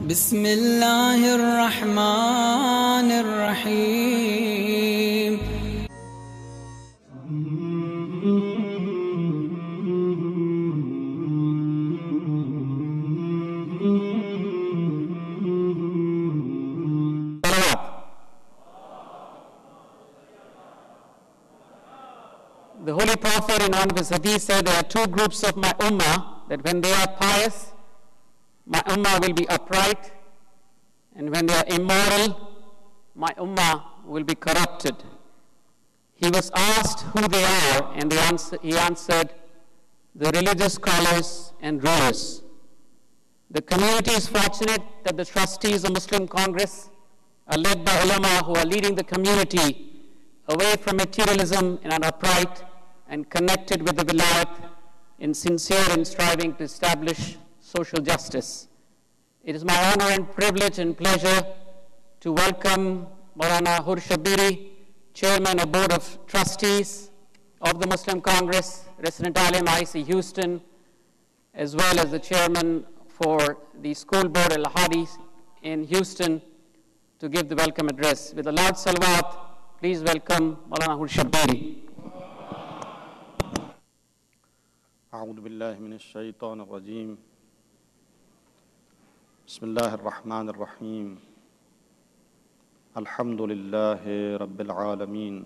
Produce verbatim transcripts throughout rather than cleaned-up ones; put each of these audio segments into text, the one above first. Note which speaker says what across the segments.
Speaker 1: بسم الله الرحمن الرحيم.
Speaker 2: The Holy Prophet in one of his hadith said there are two groups of my ummah, that when they are pious, my ummah will be upright, and when they are immoral, my ummah will be corrupted. He was asked who they are, and they answer, he answered, the religious scholars and rulers. The community is fortunate that the trustees of Muslim Congress are led by ulama who are leading the community away from materialism and are upright and connected with the wilayat in sincere and striving to establish social justice. It is my honor and privilege and pleasure to welcome Maulana Hur Shabbiri, Chairman of Board of Trustees of the Muslim Congress, Resident Alim I C Houston, as well as the Chairman for the School Board Al-Hadi in Houston, to give the welcome address. With a loud salawat, please welcome Maulana Hur Shabbiri.
Speaker 3: أعوذ بالله من الشيطان الرجيم بسم الله الرحمن الرحيم الحمد لله رب العالمين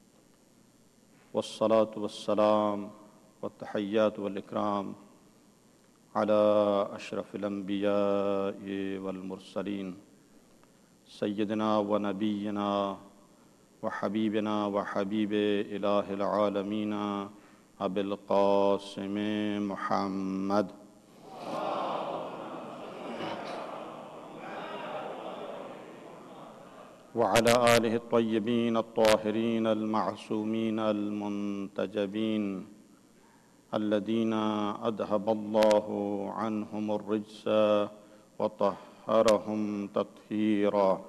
Speaker 3: والصلاة والسلام والتحيات والإكرام على أشرف الأنبياء والمرسلين سيدنا ونبينا وحبيبنا وحبيب إله العالمين أبي القاسم محمد وعلى آله الطيبين الطاهرين المعصومين المنتجبين الذين أذهب الله عنهم الرجس وطهرهم تطهيرا.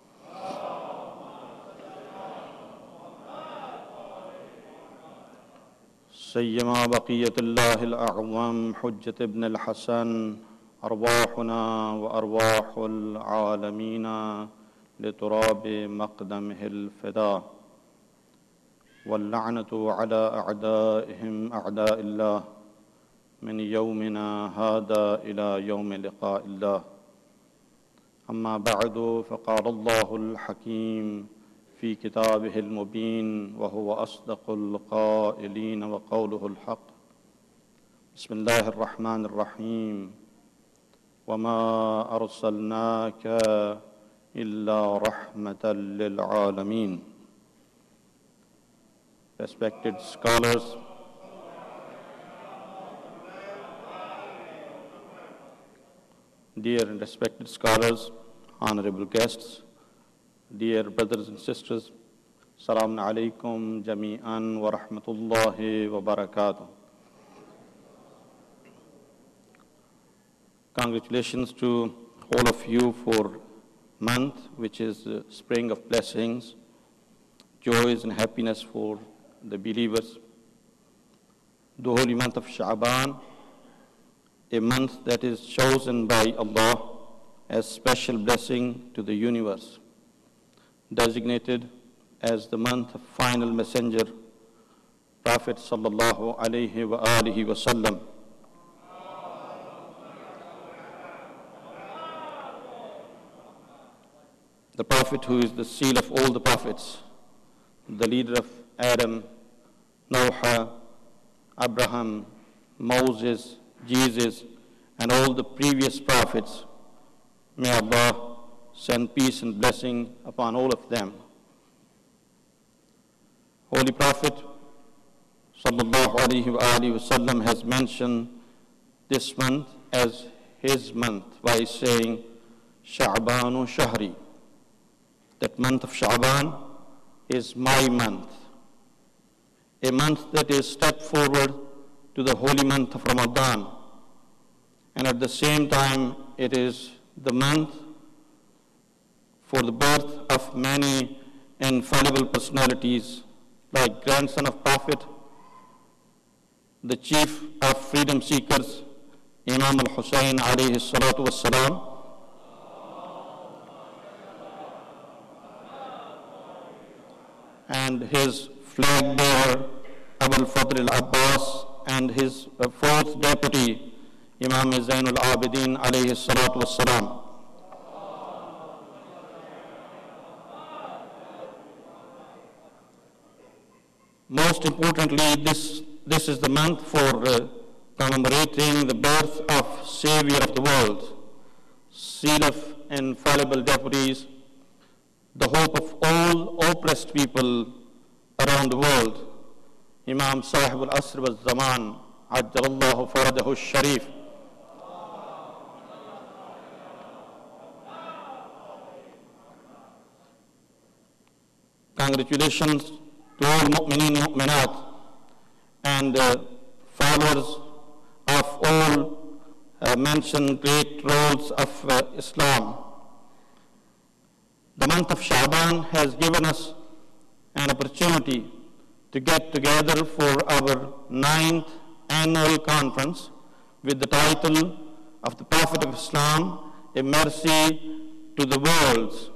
Speaker 3: سيما بقية الله الأعظم حجة ابن الحسن أرواحنا وأرواح العالمين لتراب مقدمه الفداء، واللعنة على أعدائهم أعداء الله من يومنا هذا إلى يوم لقاء الله. أما بعد، فقال الله الحكيم في كتابه المبين وهو أصدق القائلين وقوله الحق. بسم الله الرحمن الرحيم وما أرسلناك إلا رحمة للعالمين. Respected scholars, dear and respected scholars, honorable guests, dear brothers and sisters, Assalamu alaikum jami'an wa rahmatullahi wa barakatuh. Congratulations to all of you for month, which is the spring of blessings, joys and happiness for the believers. The holy month of Sha'ban, a month that is chosen by Allah as special blessing to the universe, designated as the month of final messenger, Prophet sallallahu alaihi wa alihi wa sallam. The Prophet who is the seal of all the prophets, the leader of Adam, Noah, Abraham, Moses, Jesus, and all the previous prophets. May Allah send peace and blessing upon all of them. Holy Prophet sallallahu alaihi wa alihi wasallam has mentioned this month as his month by saying, Sha'banu Shahri. That month of Sha'ban is my month, a month that is step forward to the holy month of Ramadan, and at the same time it is the month for the birth of many infallible personalities like grandson of Prophet, the chief of freedom seekers, Imam al-Hussein alayhi salatu wassalam, and his flag bearer, Abul Fadl al-Abbas, and his uh, fourth deputy, Imam Zainul Abidin alayhi salatu wassalam. Most importantly, this, this is the month for uh, commemorating the birth of Savior of the world, seal of infallible deputies, the hope of all oppressed people around the world, Imam Sahib al-Asr wal-Zaman, Ajjalallahu Faradahu al-Sharif. Congratulations to all mu'mineen mu'minat and uh, followers of all uh, mentioned great roles of uh, Islam. The month of Sha'ban has given us an opportunity to get together for our ninth annual conference with the title of the Prophet of Islam, A Mercy to the World.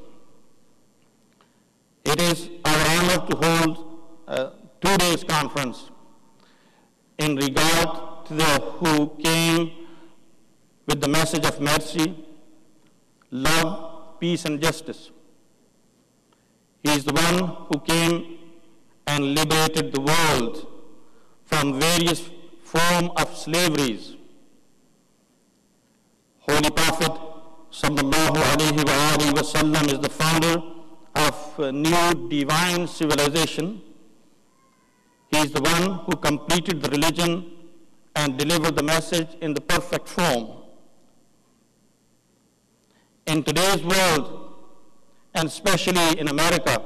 Speaker 3: It is our honor to hold a two days conference in regard to the who came with the message of mercy, love, peace, and justice. He is the one who came and liberated the world from various forms of slaveries. Holy Prophet sallallahu alaihi wa alihi wasallam is the founder of a new divine civilization. He is the one who completed the religion and delivered the message in the perfect form. In today's world, and especially in America,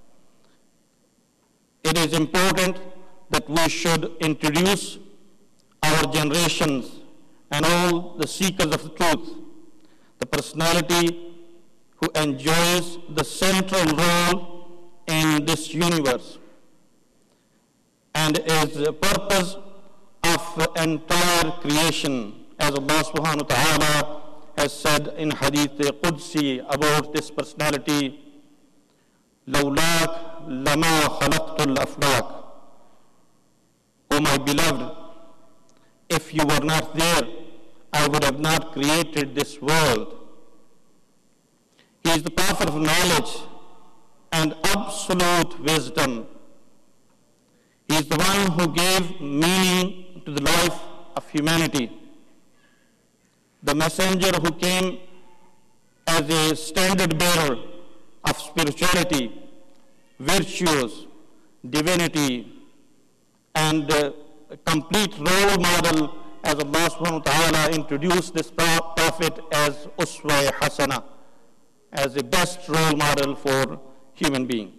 Speaker 3: it is important that we should introduce our generations and all the seekers of the truth, the personality who enjoys the central role in this universe and is the purpose of the entire creation, as Allah subhanahu wa ta'ala has said in Hadith Qudsi about this personality, لَوْلَاكَ لَمَا خَلَقْتُ الْأَفْلَاكَ. O my beloved, if you were not there, I would have not created this world. He is the Prophet of knowledge and absolute wisdom. He is the one who gave meaning to the life of humanity. The messenger who came as a standard bearer of spirituality, virtues, divinity, and uh, a complete role model, as Allah subhanahu wa ta'ala introduced this prophet as Uswa Hasana, as the best role model for human being.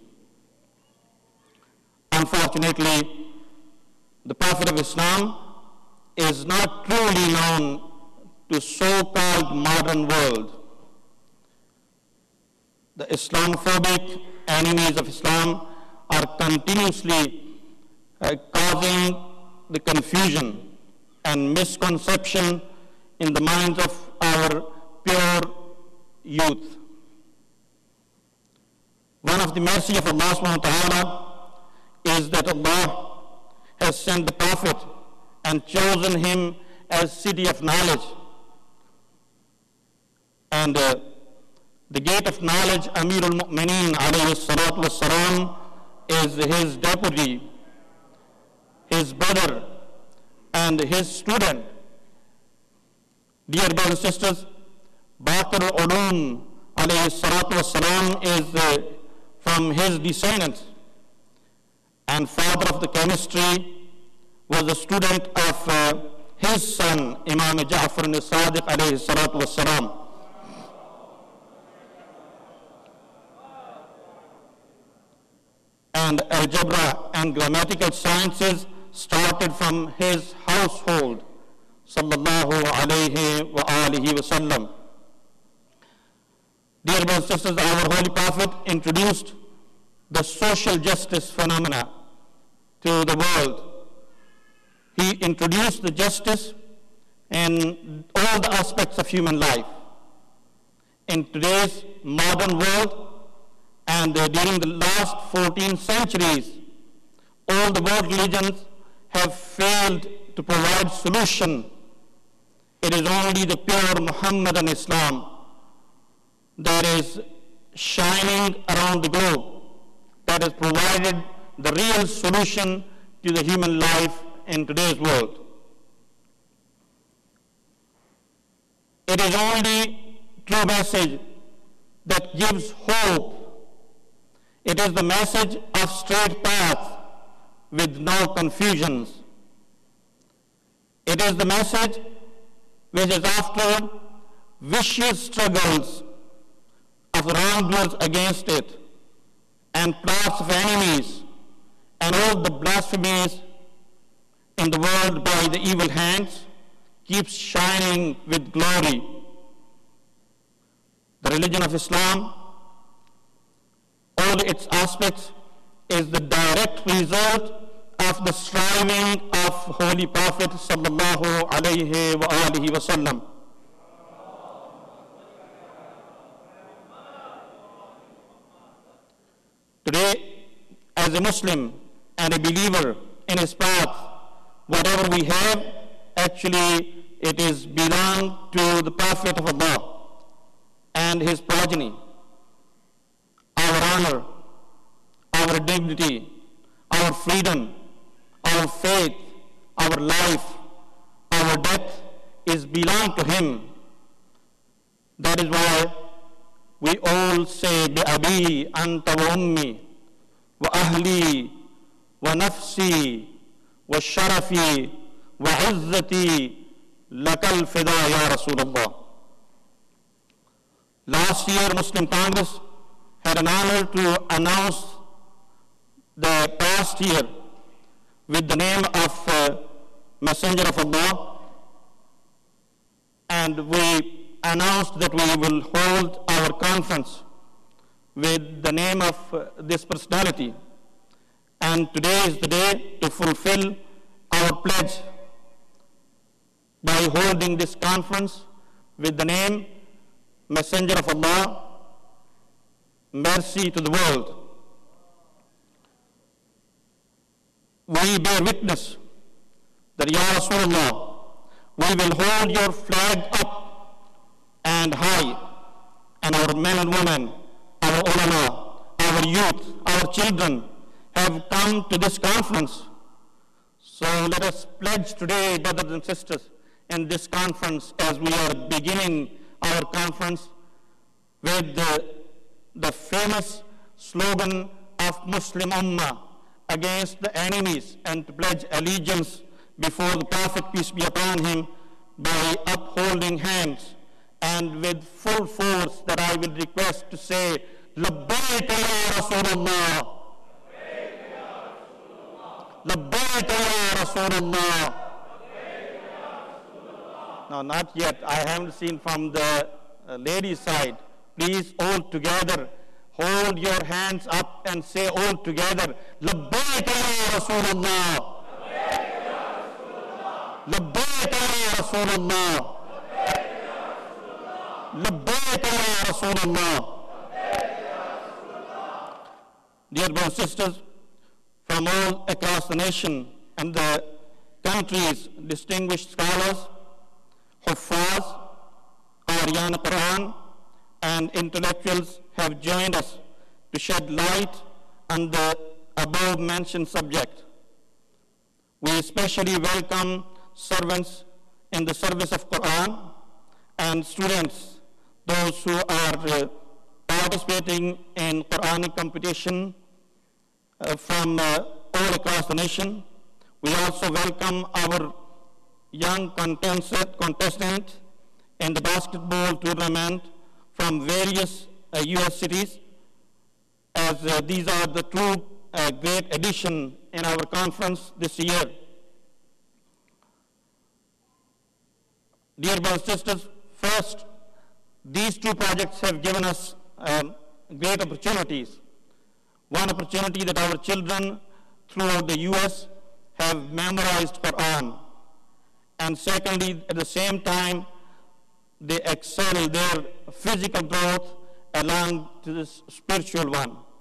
Speaker 3: Unfortunately, the Prophet of Islam is not truly known to so-called modern world. The Islamophobic enemies of Islam are continuously uh, causing the confusion and misconception in the minds of our pure youth. One of the mercy of Allah subhanahu wa ta'ala is that Allah has sent the Prophet and chosen him as city of knowledge. And uh, the gate of knowledge, Amirul Mu'mineen alayhi salatu wassalam, is his deputy, his brother, and his student. Dear brothers and sisters, Baqir al-Ulum alayhi salatu wassalam is uh, from his descendants, and father of the chemistry was a student of uh, his son, Imam Ja'far al-Sadiq alayhi salatu wassalam. And algebra and grammatical sciences started from his household, sallallahu alayhi wa alihi wa sallam. Dear brothers and sisters, our Holy Prophet introduced the social justice phenomena to the world. He introduced the justice in all the aspects of human life. In today's modern world And uh, during the last fourteen centuries, all the world religions have failed to provide solution. It is only the pure Muhammadan Islam that is shining around the globe, that has provided the real solution to the human life in today's world. It is only true message that gives hope. It is the message of straight path with no confusions. It is the message which is after vicious struggles of wrongdoers against it and plots of enemies and all the blasphemies in the world by the evil hands keeps shining with glory. The religion of Islam, all its aspects, is the direct result of the striving of Holy Prophet sallallahu alaihi wa alihi wasallam. Today, as a Muslim and a believer in his path, whatever we have, actually it is belong to the Prophet of Allah and his progeny. Our honor, our dignity, our freedom, our faith, our life, our death is belong to him. That is why we all say, بِأَبِي أَنْتَ وَأُمِّي وَأَهْلِي وَنَفْسِي وَالشَّرَفِي وَعِزَّتِي لَكَ الْفِدَى يَا رَسُولَ اللَّهِ. Last year, Muslim Congress had an honor to announce the past year with the name of uh, Messenger of Allah, and we announced that we will hold our conference with the name of uh, this personality. And today is the day to fulfill our pledge by holding this conference with the name Messenger of Allah, mercy to the world. We bear witness that, Ya Rasulullah, we will hold your flag up and high, and our men and women, our ulama, our youth, our children have come to this conference. So let us pledge today, brothers and sisters, in this conference, as we are beginning our conference with the, the famous slogan of Muslim Ummah, against the enemies, and to pledge allegiance before the Prophet, peace be upon him, by upholding hands and with full force, that I will request to say, Labbaik ya Rasulullah. Labbaik ya Rasulullah. No, not yet. I haven't seen from the uh, ladies' side. Please, all together, hold your hands up and say all together, Labbaik ya Rasulullah. Labbaik ya Rasulullah. Labbaik ya Rasulullah. Dear brothers and sisters, from all across the nation and the countries, distinguished scholars, Huffaz, Aryan Quran, and intellectuals have joined us to shed light on the above mentioned subject. We especially welcome servants in the service of Quran and students, those who are uh, participating in Quranic competition uh, from uh, all across the nation. We also welcome our young contestant, contestant in the basketball tournament from various uh, U S cities, as uh, these are the true uh, great addition in our conference this year. Dear brothers and sisters, first, these two projects have given us um, great opportunities. One opportunity that our children throughout the U S have memorized Quran. And secondly, at the same time, they excel their physical growth along to this spiritual one.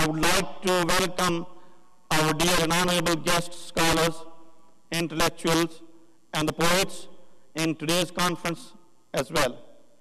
Speaker 3: I would like to welcome our dear and honorable guest scholars, intellectuals, and the poets in today's conference as well.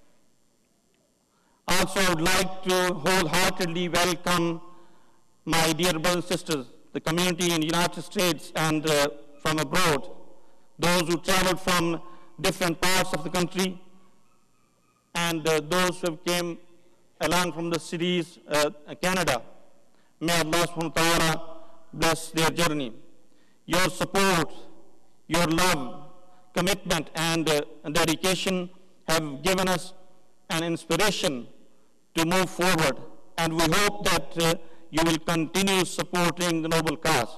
Speaker 3: Also, I would like to wholeheartedly welcome my dear brothers and sisters, the community in the United States and uh, from abroad, those who traveled from different parts of the country, and uh, those who came along from the cities, uh, Canada. May Allah subhanahu wa ta'ala bless their journey. Your support, your love, commitment, and uh, dedication have given us an inspiration to move forward, and we hope that uh, you will continue supporting the noble cause.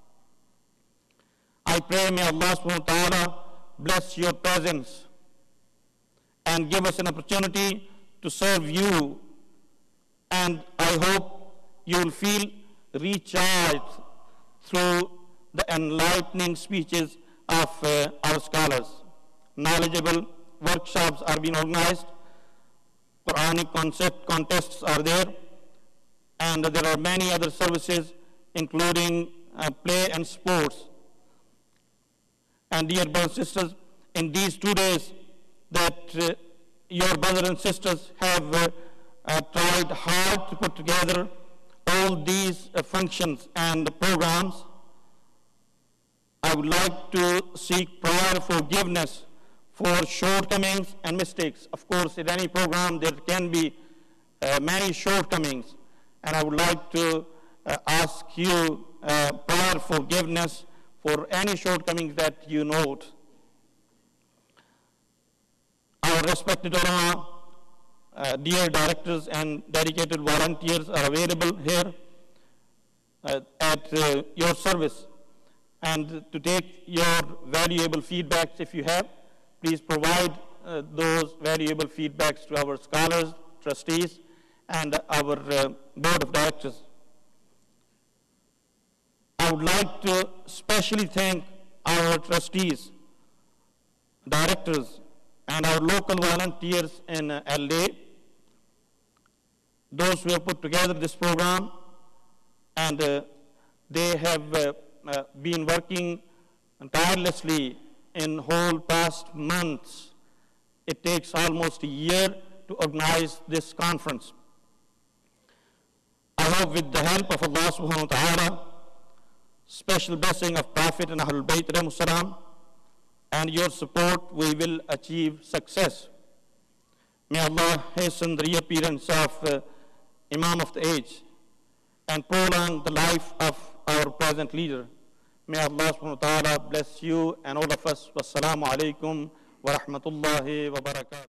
Speaker 3: I pray may Allah subhanahu wa ta'ala bless your presence and give us an opportunity to serve you, and I hope you will feel recharged through the enlightening speeches of uh, our scholars. Knowledgeable workshops are being organized, Quranic concept contests are there, and there are many other services including uh, play and sports. And dear brothers and sisters, in these two days that uh, your brothers and sisters have uh, uh, tried hard to put together all these uh, functions and programs, I would like to seek prior forgiveness for shortcomings and mistakes. Of course, in any program there can be uh, many shortcomings, and I would like to uh, ask you uh, prior forgiveness for any shortcomings that you note. Our respected ulama, uh, dear directors and dedicated volunteers are available here uh, at uh, your service, and to take your valuable feedbacks if you have. Please provide uh, those valuable feedbacks to our scholars, trustees, and our uh, board of directors. I would like to specially thank our trustees, directors, and our local volunteers in uh, L A, those who have put together this program, and uh, they have uh, uh, been working tirelessly in whole past months. It takes almost a year to organize this conference. I hope with the help of Allah subhanahu wa ta'ala, special blessing of Prophet and Ahlul Bayt alayhimus salam, and your support, we will achieve success. May Allah hasten the reappearance of uh, Imam of the age and prolong the life of our present leader. May Allah subhanahu wa ta'ala bless you and all of us. Wassalamu alaikum wa rahmatullahi wa barakatuh.